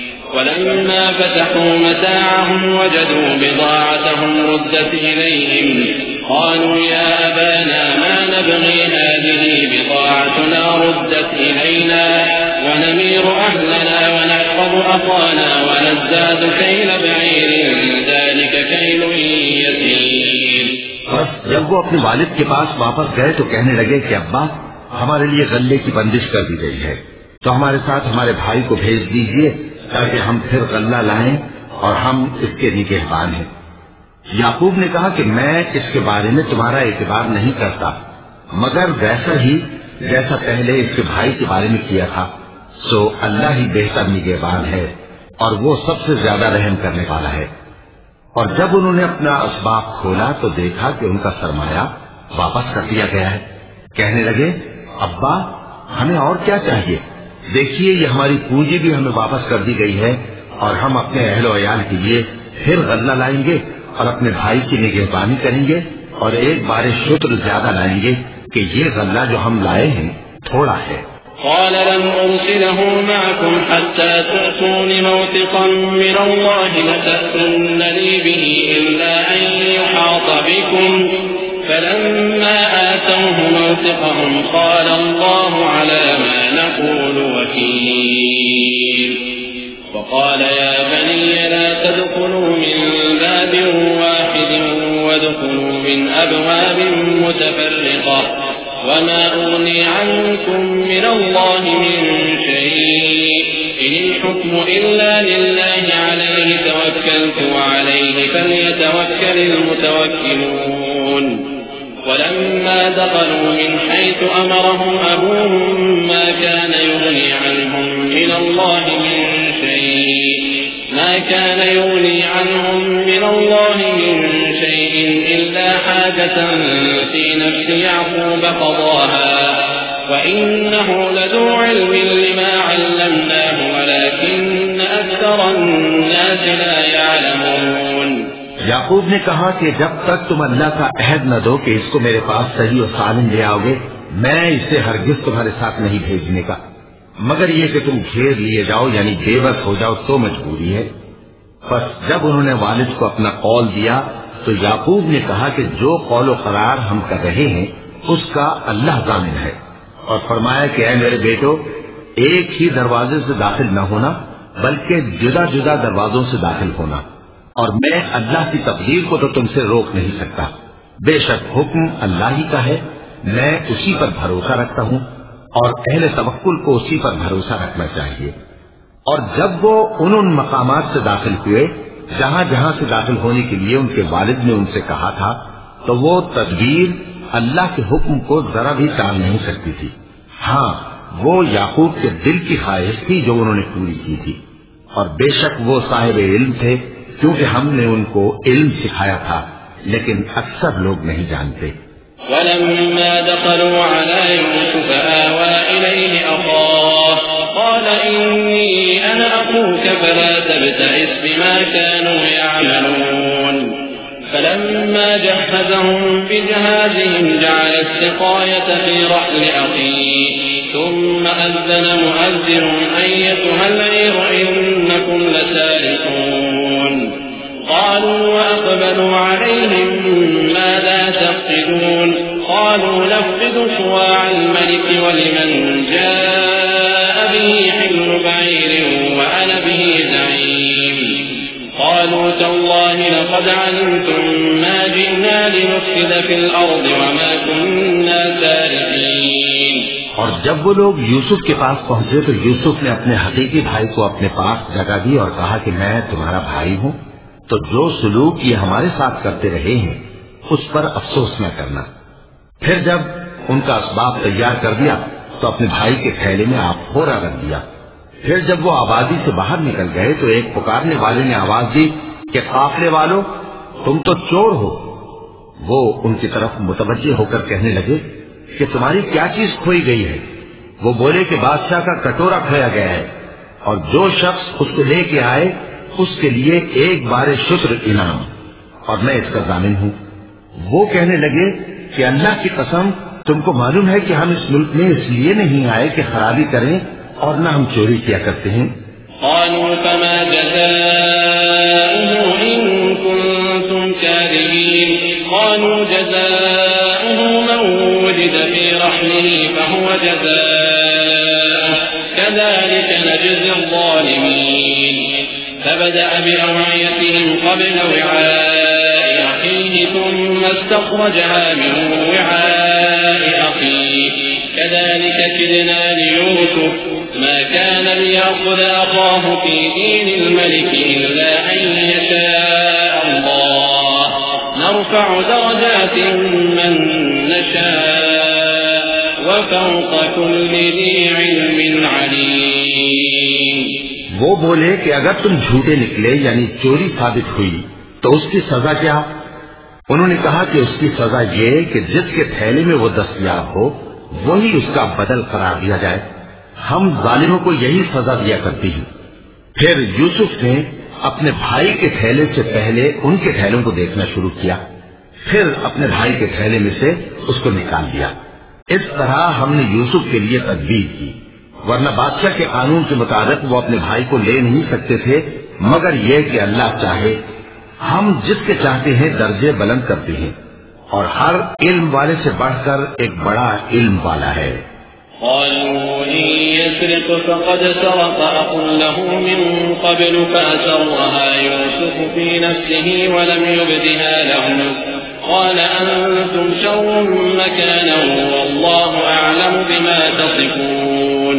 ولما فتحوا متاعهم وجدوا بضاعتهم ردت إليهم قالوا يا أبانا ما نبغي هذه بضاعتنا ردت إلينا ونمير أهلنا ونحفظ أخانا ونزداد كيل بعير ذلك كيل يسير. بس جب وہ اپنے والد کے پاس واپس گئے تو کہنے لگے کہ ابا ہمارے لیے غلے کی بندش کر دی گئی ہے تو ہمارے ساتھ ہمارے بھائی کو بھیج دیجیے تاکہ ہم پھر غلہ لائیں اور ہم اس کے نگہبان ہیں. یعقوب نے کہا کہ میں اس کے بارے میں تمہارا اعتبار نہیں کرتا مگر ویسا ہی جیسا پہلے اس کے بھائی کے بارے میں کیا تھا. سو اللہ ہی بہتر نگہبان ہے اور وہ سب سے زیادہ رحم کرنے والا ہے. اور جب انہوں نے اپنا اسباب کھولا تو دیکھا کہ ان کا سرمایہ واپس کر دیا گیا ہے. کہنے لگے ابا ہمیں اور کیا چاہیے؟ دیکھیے یہ ہماری پونجی بھی ہمیں واپس کر دی گئی ہے اور ہم اپنے اہل و عیال کے لیے پھر غلہ لائیں گے اور اپنے بھائی کی نگہبانی کریں گے اور ایک بار شتر زیادہ لائیں گے کہ یہ غلہ جو ہم لائے ہیں تھوڑا ہے. قال لن أرسله معكم حتى تأتون موثقا من الله لتأتونني به إلا أن يحاط بكم فلما آتوه موثقهم قال الله على ما نقول وكيل. وقال يا بني لا تدخلوا من باب واحد وادخلوا من أبواب متفرقة وما أغني عنكم من الله من شيء إن الحكم إلا لله عليه توكلت وعليه فليتوكل المتوكلون. ولما دخلوا من حيث أمرهم أبوهم ما كان يغني عنهم من الله من شيء ما كان يغني عنهم من الله من شيء إلا حاجة في نفس يعقوب قضاها وإنه لذو علم لما علمناه ولكن أكثر الناس لا يعلمون. یعقوب نے کہا کہ جب تک تم اللہ کا عہد نہ دو کہ اس کو میرے پاس صحیح و سالم لے آؤ گے میں اسے ہرگز تمہارے ساتھ نہیں بھیجنے کا مگر یہ کہ تم گھیر لیے جاؤ یعنی بے بس ہو جاؤ تو مجبوری ہے. بس جب انہوں نے والد کو اپنا قول دیا تو یعقوب نے کہا کہ جو قول و قرار ہم کر رہے ہیں اس کا اللہ ضامن ہے اور فرمایا کہ اے میرے بیٹو ایک ہی دروازے سے داخل نہ ہونا بلکہ جدا جدا دروازوں سے داخل ہونا اور میں اللہ کی تقدیر کو تو تم سے روک نہیں سکتا. بے شک حکم اللہ ہی کا ہے میں اسی پر بھروسہ رکھتا ہوں اور اہل توکل کو اسی پر بھروسہ رکھنا چاہیے. اور جب وہ ان ان مقامات سے داخل ہوئے جہاں جہاں سے داخل ہونے کے لیے ان کے والد نے ان سے کہا تھا تو وہ تدبیر اللہ کے حکم کو ذرا بھی ٹال نہیں سکتی تھی. ہاں وہ یعقوب کے دل کی خواہش تھی جو انہوں نے پوری کی تھی اور بے شک وہ صاحب علم تھے کیونکہ ہم نے ان کو علم سکھایا تھا لیکن اکثر لوگ نہیں جانتے. ولما دخلوا على يوسف آوى إليه أخاه قال إني أنا أخوك فلا تبتئس بما كانوا يعملون. فلما جهزهم بجهازهم جعل السقاية في رحل أخيه ثم أذن مؤذن أيتها العير إنكم لسارقون. قالوا وأقبلوا عليهم ماذا تفقدون قالوا نفقد صواع الملك ولمن جاء به حمل بعير وأنا به زعيم. قالوا تالله لقد علمتم ما جئنا لنفسد في الأرض وما كنا سارقين. اور جب وہ لوگ یوسف کے پاس پہنچے تو یوسف نے اپنے حقیقی بھائی کو اپنے پاس جگہ دی اور کہا کہ میں تمہارا بھائی ہوں تو جو سلوک یہ ہمارے ساتھ کرتے رہے ہیں اس پر افسوس نہ کرنا. پھر جب ان کا اسباب تیار کر دیا تو اپنے بھائی کے تھیلے میں آپ پھورا رکھ دیا. پھر جب وہ آبادی سے باہر نکل گئے تو ایک پکارنے والے نے آواز دی کہ قافلے والوں تم تو چور ہو. وہ ان کی طرف متوجہ ہو کر کہنے لگے کہ تمہاری کیا چیز کھوئی گئی ہے؟ وہ بولے کہ بادشاہ کا کٹورا کھویا گیا ہے اور جو شخص اس کو لے کے آئے اس کے لیے ایک بار شکر انعام اور میں اس کا ضامن ہوں. وہ کہنے لگے کہ اللہ کی قسم تم کو معلوم ہے کہ ہم اس ملک میں اس لیے نہیں آئے کہ خرابی کریں اور نہ ہم چوری کیا کرتے ہیں. قالوا فما جزاؤه إن كنتم كاذبين قالوا جزاؤه من وجد في رحله فهو جزاؤه كذلك نجزي الظالمين فبدأ بأوعيتهم قبل وعاء أخيه ثم استخرجها من وعاء أخيه كذلك كدنا ليوسف ما كان ليأخذ أخاه في دين الملك إلا أن يشاء الله نرفع درجات من نشاء وفوق كل ذي علم عليم. وہ بولے کہ اگر تم جھوٹے نکلے یعنی چوری ثابت ہوئی تو اس کی سزا کیا؟ انہوں نے کہا کہ اس کی سزا یہ کہ جس کے تھیلے میں وہ دستیاب ہو وہی اس کا بدل قرار دیا جائے. ہم ظالموں کو یہی سزا دیا کرتی ہیں. پھر یوسف نے اپنے بھائی کے تھیلے سے پہلے ان کے تھیلوں کو دیکھنا شروع کیا، پھر اپنے بھائی کے تھیلے میں سے اس کو نکال دیا. اس طرح ہم نے یوسف کے لیے تدبیر کی، ورنہ بادشاہ کے قانون کے مطابق وہ اپنے بھائی کو لے نہیں سکتے تھے مگر یہ کہ اللہ چاہے. ہم جس کے چاہتے ہیں درجے بلند کرتے ہیں اور ہر علم والے سے بڑھ کر ایک بڑا علم والا ہے. قالوا إن يسرق فقد سرق أخ له من قبل فأسرها يوسف في نفسه ولم يبدها لهم قال أنتم شر مكانا والله أعلم بما تصفون.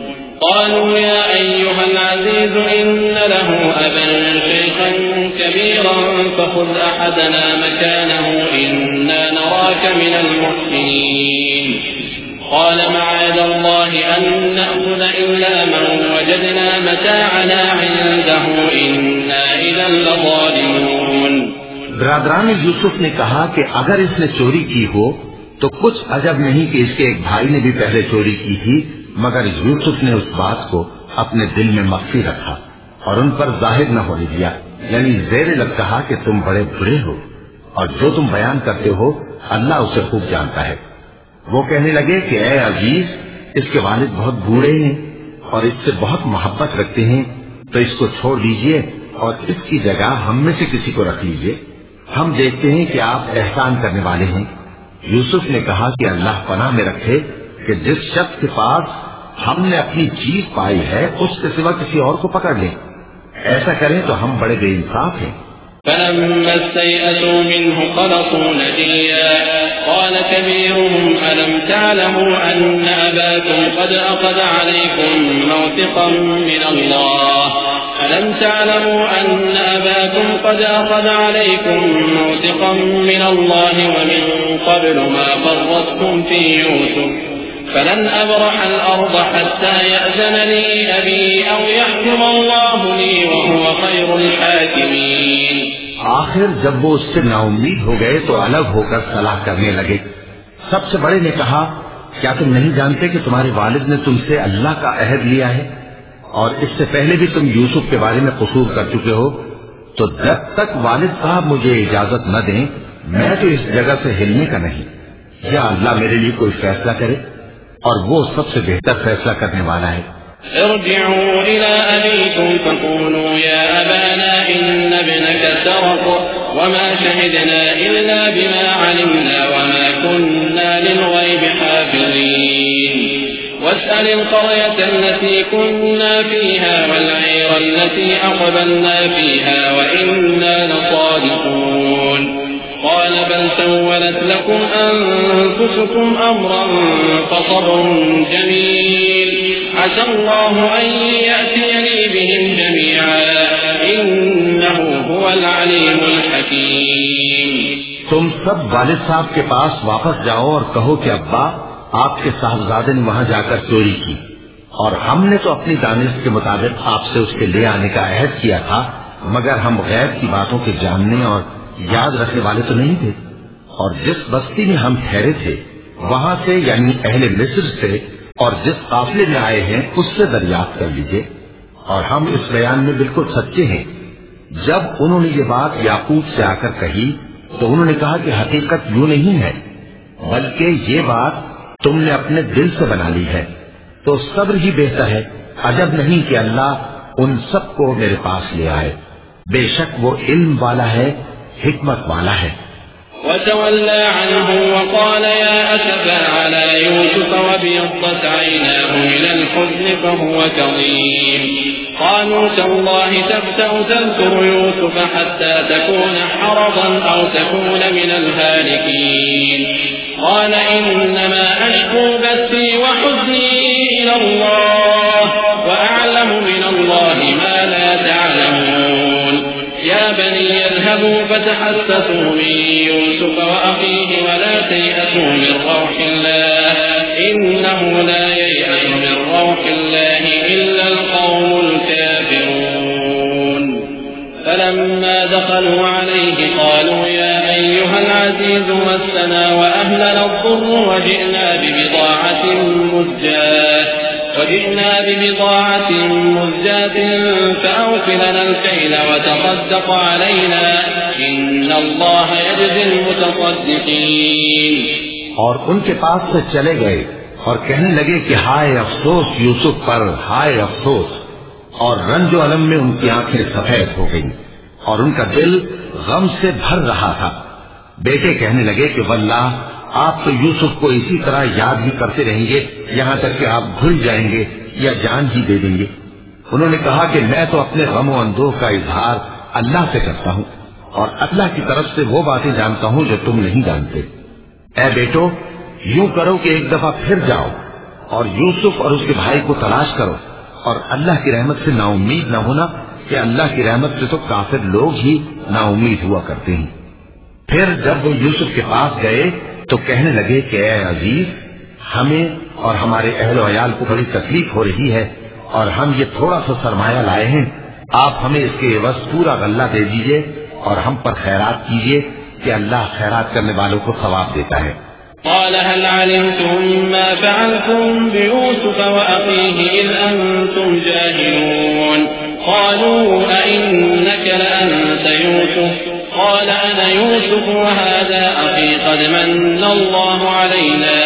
قالوا يا أيها العزيز إن له أبا شيخا كبيرا فخذ أحدنا مكانه إنا نراك من المحسنين. قال معاذ الله أن نأخذ إلا من وجدنا متاعنا عنده إنا إذا لظالمون. برادران یوسف نے کہا کہ اگر اس نے چوری کی ہو تو کچھ عجب نہیں کہ اس کے ایک بھائی نے بھی پہلے چوری کی تھی، مگر یوسف نے اس بات کو اپنے دل میں مخفی رکھا اور ان پر ظاہر نہ ہونے دیا، یعنی زیر لب کہا کہ تم بڑے برے ہو اور جو تم بیان کرتے ہو اللہ اسے خوب جانتا ہے. وہ کہنے لگے کہ اے عزیز، اس کے والد بہت بوڑھے ہیں اور اس سے بہت محبت رکھتے ہیں، تو اس کو چھوڑ دیجئے اور اس کی جگہ ہم میں سے کسی کو رکھ لیجئے. ہم دیکھتے ہیں کہ آپ احسان کرنے والے ہیں. یوسف نے کہا کہ اللہ پناہ میں رکھے کہ جس شخص کے پاس ہم نے اپنی چیز پائی ہے اس کے سوا کسی اور کو پکڑ لیں. ایسا کریں تو ہم بڑے بے انصاف ہیں. فلما استيئسوا منه خلصوا نجيا قال كبيرهم ألم تعلموا أن أباكم قد أخذ عليكم موثقا من الله ألم تعلموا أن أباكم قد أخذ عليكم موثقا من الله ومن قبل ما فرطتم في يوسف فلن أبرح الأرض حتى يأذن لي أبي أو يحكم الله لي وهو خير الحاكمين. آخر جب وہ اس سے نا امید ہو گئے تو الگ ہو کر صلاح کرنے لگے. سب سے بڑے نے کہا کیا تم نہیں جانتے کہ تمہارے والد نے تم سے اللہ کا عہد لیا ہے اور اس سے پہلے بھی تم یوسف کے بارے میں قصور کر چکے ہو، تو جب تک والد صاحب مجھے اجازت نہ دیں میں تو اس جگہ سے ہلنے کا نہیں. یا اللہ میرے لیے کوئی فیصلہ کرے اور وہ سب سے بہتر فیصلہ کرنے والا ہے. ارجعوا إلى أبيكم فقولوا يا أبانا إن ابنك سرق وما شهدنا إلا بما علمنا وما كنا للغيب حافظين. واسأل القرية التي كنا فيها والعير التي أقبلنا فيها وإنا لصادقون. قال بل سولت لكم أنفسكم أمرا فصبر جميل عسى الله أن يأتيني بهم جميعا إنه هو العليم الحكيم. تم سب والد صاحب کے پاس واپس جاؤ اور کہو کہ ابا آپ کے صاحبزادے نے وہاں جا کر چوری کی اور ہم نے تو اپنی دانش کے مطابق آپ سے اس کے لے آنے کا عہد کیا تھا، مگر ہم غیب کی باتوں کے جاننے اور یاد رکھنے والے تو نہیں تھے. اور جس بستی میں ہم ٹھہرے تھے وہاں سے یعنی اہل مصر سے اور جس قافلے میں آئے ہیں اس سے دریافت کر لیجئے اور ہم اس بیان میں بالکل سچے ہیں. جب انہوں نے یہ بات یعقوب سے آ کر کہی تو انہوں نے کہا کہ حقیقت یوں نہیں ہے بلکہ یہ بات تم نے اپنے دل سے بنا لی ہے، تو صبر ہی بہتر ہے. عجب نہیں کہ اللہ ان سب کو میرے پاس لے آئے، بے شک وہ علم والا ہے، حکمت والا ہے. فتولى عنه وقال يا أسفا على يوسف وابيضت عيناه من الحزن فهو كظيم قالوا تالله تفتأ تذكر يوسف حتى تكون حرضا أو تكون من الهالكين قال إنما أشكو بثي وحزني إلى الله وأعلم من الله ما لا تعلمون يا بني اذهبوا فتحسسوا من يوسف وأخيه ولا تيأسوا من روح الله إنه لا ييأس من روح الله إلا القوم الكافرون فلما دخلوا عليه قالوا يا أيها العزيز مسنا وأهلنا الضر وجئنا ببضاعة مزجاة وجئنا ببضاعة مزجاة فأوف لنا الكيل وتصدق علينا إن الله يجزي المتصدقين. اور ان کے پاس سے چلے گئے اور کہنے لگے کہ ہائے افسوس یوسف پر، ہائے افسوس، اور رنج و الم میں ان کی آنکھیں سفید ہو گئیں اور ان کا دل غم سے بھر رہا تھا. بیٹے کہنے لگے کہ واللہ آپ تو یوسف کو اسی طرح یاد ہی کرتے رہیں گے یہاں تک کہ آپ بھول جائیں گے یا جان ہی دے دیں گے. انہوں نے کہا کہ میں تو اپنے غم و اندوہ کا اظہار اللہ سے کرتا ہوں اور اللہ کی طرف سے وہ باتیں جانتا ہوں جو تم نہیں جانتے. اے بیٹو یوں کرو کہ ایک دفعہ پھر جاؤ اور یوسف اور اس کے بھائی کو تلاش کرو اور اللہ کی رحمت سے نا امید نہ ہونا کہ اللہ کی رحمت سے تو کافر لوگ ہی نا امید ہوا کرتے ہیں. پھر جب وہ یوسف کے پاس گئے تو کہنے لگے کہ اے عزیز، ہمیں اور ہمارے اہل و عیال کو بڑی تکلیف ہو رہی ہے اور ہم یہ تھوڑا سا سرمایہ لائے ہیں، آپ ہمیں اس کے عوض پورا غلہ دے دیجئے اور ہم پر خیرات کیجئے کہ اللہ خیرات کرنے والوں کو ثواب دیتا ہے. قال هل علمتم ما فعلتم بيوسف وأخيه إذ أنتم جاهلون قالوا أئنك لأنت يوسف قال أنا يوسف وهذا أخي قد من الله علينا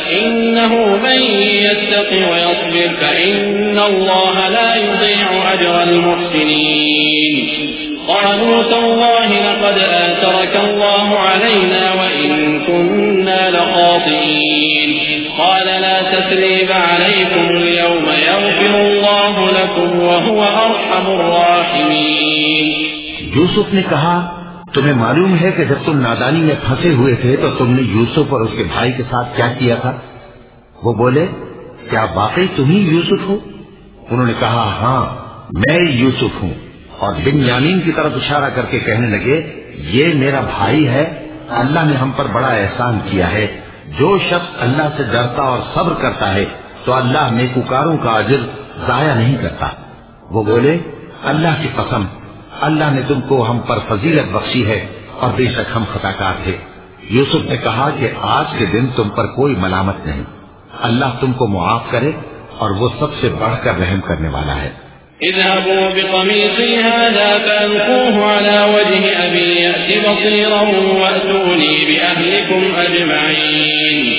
إنه من يتق ويصبر فإن الله لا يضيع أجر المحسنين قالوا تالله لقد آثرك الله علينا وإن كنا لخاطئين قال لا تثريب عليكم اليوم يغفر الله لكم وهو أرحم الراحمين. یوسف نے کہا تمہیں معلوم ہے کہ جب تم نادانی میں پھنسے ہوئے تھے تو تم نے یوسف اور اس کے بھائی کے ساتھ کیا کیا تھا؟ وہ بولے کیا واقعی تم ہی یوسف ہو؟ انہوں نے کہا ہاں میں یوسف ہوں، اور بنیامین کی طرف اشارہ کر کے کہنے لگے یہ میرا بھائی ہے، اللہ نے ہم پر بڑا احسان کیا ہے. جو شخص اللہ سے ڈرتا اور صبر کرتا ہے تو اللہ نیکوکاروں کا اجر ضائع نہیں کرتا. وہ بولے اللہ کی قسم اللہ نے تم کو ہم پر فضیلت بخشی ہے اور بے شک ہم خطا کار تھے. یوسف نے کہا کہ آج کے دن تم پر کوئی ملامت نہیں، اللہ تم کو معاف کرے اور وہ سب سے بڑھ کر رحم کرنے والا ہے. اذهبوا بقميصي هذا فألقوه على وجه أبي يأت بصيرا وأتوني بأهلكم أجمعين.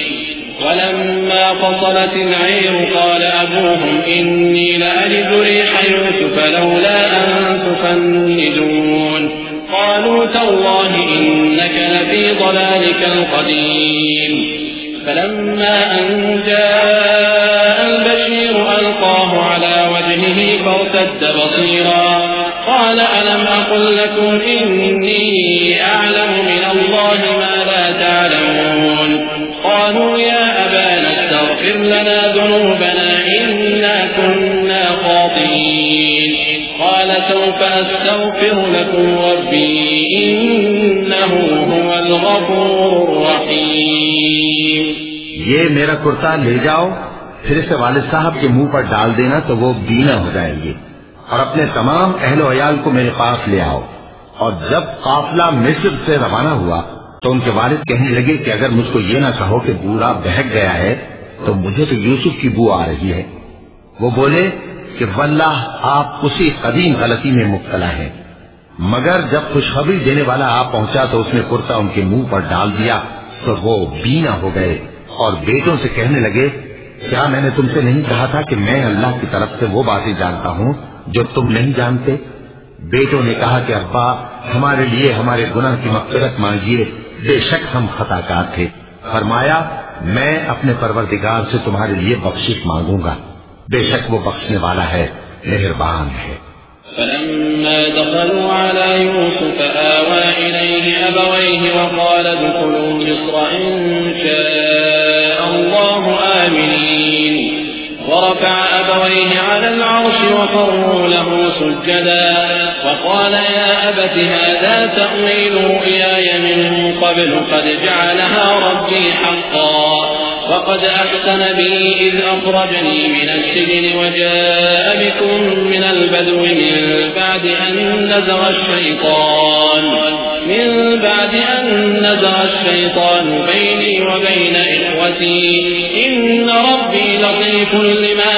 ولما فصلت العير قال أبوهم إني لأجد ريح يوسف لولا أن تفندون قالوا تالله إنك لفي ضلالك القديم. فلما أن جاء البشير ألقاه على وجهه فارتد بصيرا قال ألم أقل لكم إني أعلم من الله ما لا تعلمون قالوا يا أبانا استغفر لنا ذنوبنا إنا كنا خاطئين قال سوف أستغفر لكم ربي إنه هو الغفور الرحيم. یہ میرا کرتا لے جاؤ، پھر اسے والد صاحب کے منہ پر ڈال دینا تو وہ بینا ہو جائیں گے، اور اپنے تمام اہل و عیال کو میرے پاس لے آؤ. اور جب قافلہ مصر سے روانہ ہوا تو ان کے والد کہنے لگے کہ اگر مجھ کو یہ نہ کہو کہ بوڑھا بہک گیا ہے تو مجھے تو یوسف کی بو آ رہی ہے. وہ بولے کہ واللہ آپ اسی قدیم غلطی میں مبتلا ہیں. مگر جب خوشخبری دینے والا آپ پہنچا تو اس نے کرتا ان کے منہ پر ڈال دیا تو وہ بینا ہو گئے اور بیٹوں سے کہنے لگے کیا میں نے تم سے نہیں کہا تھا کہ میں اللہ کی طرف سے وہ باتیں جانتا ہوں جو تم نہیں جانتے؟ بیٹوں نے کہا کہ ابا ہمارے لیے ہمارے گناہ کی مغفرت مانگیے بے شک ہم خطا کار تھے. فرمایا میں اپنے پروردگار سے تمہارے لیے بخشش مانگوں گا، بے شک وہ بخشنے والا ہے، مہربان ہے. فلما دخلوا على يوسف آوى إليه أبويه وقال ادخلوا مصر إن شاء الله آمنين ورفع أبويه على العرش وخروا له سجدا وقال يا أبت هذا تأويل رؤياي من قبل قد جعلها ربي حقا وقد أحسن بي إذ أخرجني من السجن وجاء بكم من البدو من بعد أن نزغ الشيطان من بعد أن نزغ الشيطان بيني وبين إخوتي إن ربي لطيف لما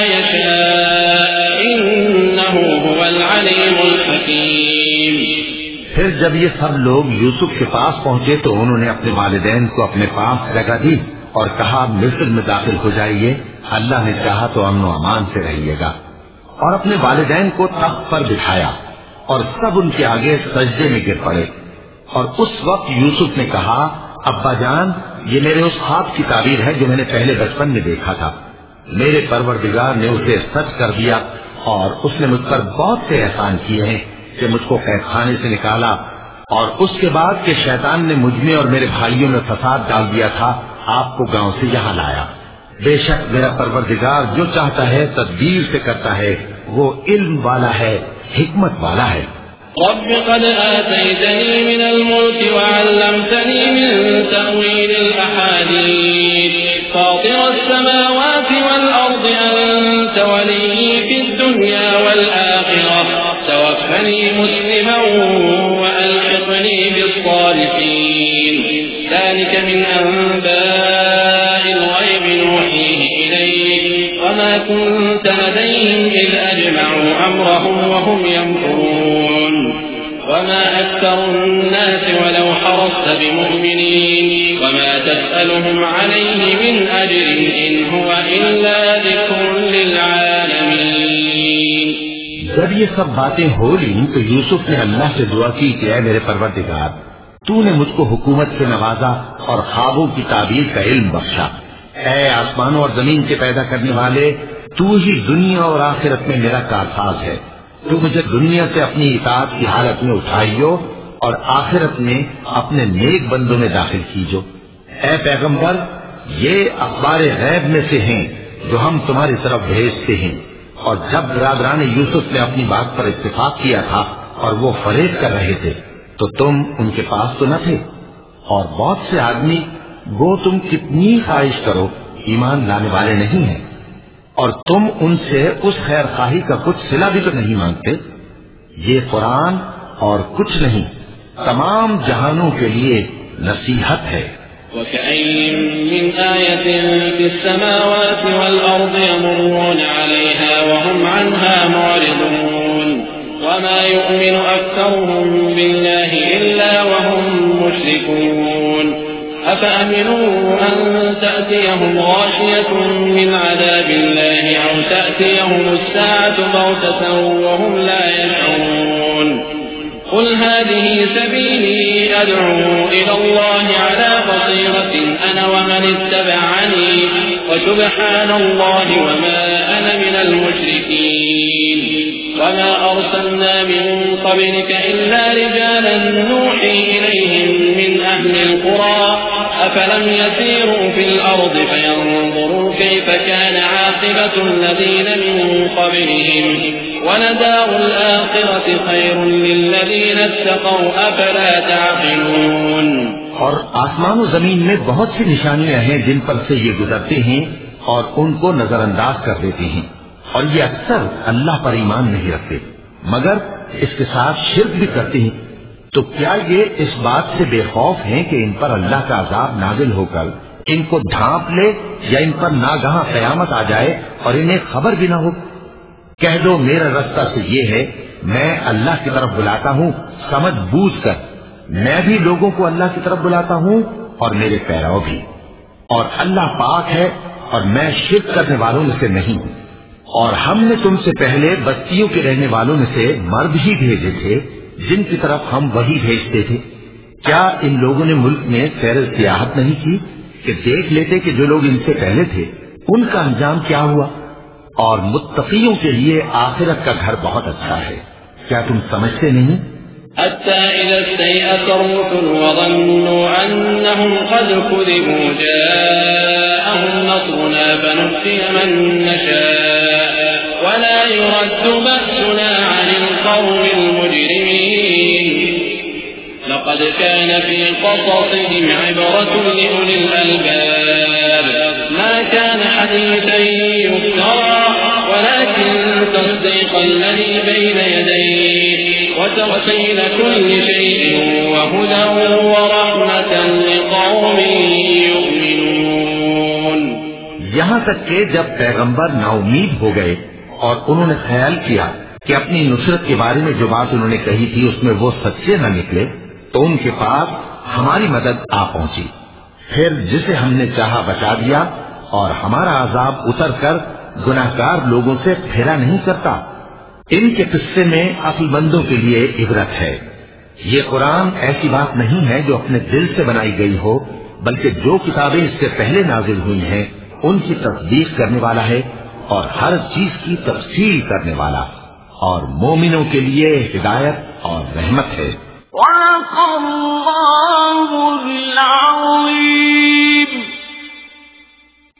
يشاء إنه هو العليم الحكيم. پھر جب یہ سب لوگ یوسف کے پاس پہنچے تو انہوں نے اپنے والدین کو اپنے پاس جگہ دی اور کہا مصر میں داخل ہو جائیے، اللہ نے چاہا تو امن و امان سے رہیے گا. اور اپنے والدین کو تخت پر بٹھایا اور سب ان کے آگے سجدے میں گر پڑے. اور اس وقت یوسف نے کہا ابا جان یہ میرے اس خواب کی تعبیر ہے جو میں نے پہلے بچپن میں دیکھا تھا. میرے پروردگار نے اسے سچ کر دیا اور اس نے مجھ پر بہت سے احسان کیے ہیں کہ مجھ کو قید خانے سے نکالا اور اس کے بعد کہ شیطان نے مجھ میں اور میرے بھائیوں میں فساد ڈال دیا تھا آپ کو گاؤں سے یہاں لایا. بے شک میرا پروردگار جو چاہتا ہے تدبیر سے کرتا ہے، وہ علم والا ہے، حکمت والا ہے. رب قد آتيتني من الملك وعلمتني من تأويل الأحاديث فاطر السماوات والأرض أنت ولي في الدنيا والآخرة توفني مسلما وألحقني بالصالحين. ذلك من أنباء الغيب نوحيه إليك وما كنت لديهم إذ أجمعوا أمرهم وهم يمكرون وما أكثر الناس ولو حرصت بمؤمنين وما تسألهم عليه من أجر إن هو إلا ذكر للعالمين. جب یہ سب باتیں ہو لی تو یوسف نے اللہ سے دعا کی کہ اے میرے پروردگار تو نے مجھ کو حکومت سے نوازا اور خوابوں کی تعبیر کا علم بخشا. اے آسمانوں اور زمین کے پیدا کرنے والے تو ہی دنیا اور آخرت میں میرا کارساز ہے. تو مجھے دنیا سے اپنی اطاعت کی حالت میں اٹھائیو اور آخرت میں اپنے نیک بندوں میں داخل کیجو. اے پیغمبر یہ اخبار غیب میں سے ہیں جو ہم تمہاری طرف بھیجتے ہیں. اور جب برادران یوسف نے اپنی بات پر اتفاق کیا تھا اور وہ فریب کر رہے تھے تو تم ان کے پاس تو نہ تھے. اور بہت سے آدمی گو تم کتنی خواہش کرو ایمان لانے والے نہیں ہیں اور تم ان سے اس خیر خواہی کا کچھ صلہ بھی تو نہیں مانگتے. یہ قرآن اور کچھ نہیں تمام جہانوں کے لیے نصیحت ہے. وكأين من آية في السماوات والأرض يمرون عليها وهم عنها معرضون وما يؤمن أكثرهم بالله إلا وهم مشركون. أفأمنوا أن تأتيهم غاشية من عذاب الله أو تأتيهم الساعة بغتة وهم لا يشعرون. قل هذه سبيلي أدعو إلى الله على بصيرة أنا ومن اتبعني وسبحان الله وما أنا من المشركين. وما أرسلنا من قبلك إلا رجالا نوحي إليهم من أهل القرى أفلم يسيروا في الأرض فينظروا كيف كان عاقبة الذين من قبلهم ولدار الآخرة خير للذين اتقوا أفلا تعقلون. اور آسمان و زمین میں بہت سی نشانیاں ہیں جن پر سے یہ گزرتے ہیں اور ان کو نظر انداز کر دیتے ہیں اور یہ اکثر اللہ پر ایمان نہیں رکھتے مگر اس کے ساتھ شرک بھی کرتے ہیں. تو کیا یہ اس بات سے بے خوف ہیں کہ ان پر اللہ کا عذاب نازل ہو کر ان کو ڈھانپ لے یا ان پر ناگہاں قیامت آ جائے اور انہیں خبر بھی نہ ہو؟ کہہ دو میرا رستہ تو یہ ہے میں اللہ کی طرف بلاتا ہوں سمجھ بوجھ کر. میں بھی لوگوں کو اللہ کی طرف بلاتا ہوں اور میرے پیرو بھی. اور اللہ پاک ہے اور میں شرک کرنے والوں میں سے نہیں ہوں. اور ہم نے تم سے پہلے بستیوں کے رہنے والوں میں سے مرد ہی بھیجے تھے جن کی طرف ہم وہی بھیجتے تھے. کیا ان لوگوں نے ملک میں سیر سیاحت نہیں کی کہ دیکھ لیتے کہ جو لوگ ان سے پہلے تھے ان کا انجام کیا ہوا؟ اور متقیوں کے لیے آخرت کا گھر بہت اچھا ہے، کیا تم سمجھتے نہیں؟ حتى إذا استيأس الرسل وظنوا أنهم قد كذبوا جاءهم نصرنا فنجي من نشاء ولا يرد بأسنا عن القوم المجرمين لقد كان في قصصهم عبرة لأولي الألباب ما كان حديثا يفترى ولكن تصديق الذي بين يديه وتفصيل كل شيء وهدى ورحمة لقوم يؤمنون. یہاں تک کہ جب پیغمبر نا امید ہو گئے اور انہوں نے خیال کیا کہ اپنی نصرت کے بارے میں جو بات انہوں نے کہی تھی اس میں وہ سچے نہ نکلے تو ان کے پاس ہماری مدد آ پہنچی. پھر جسے ہم نے چاہا بچا دیا اور ہمارا عذاب اتر کر گناہگار لوگوں سے پھیرا نہیں کرتا. ان کے قصے میں عقل مندوں کے لیے عبرت ہے. یہ قرآن ایسی بات نہیں ہے جو اپنے دل سے بنائی گئی ہو، بلکہ جو کتابیں اس سے پہلے نازل ہوئی ہیں ان کی تصدیق کرنے والا ہے اور ہر چیز کی تفصیل کرنے والا، اور مومنوں کے لیے ہدایت اور رحمت ہے. وَلَقَ اللَّهُ الْعَظِيمُ.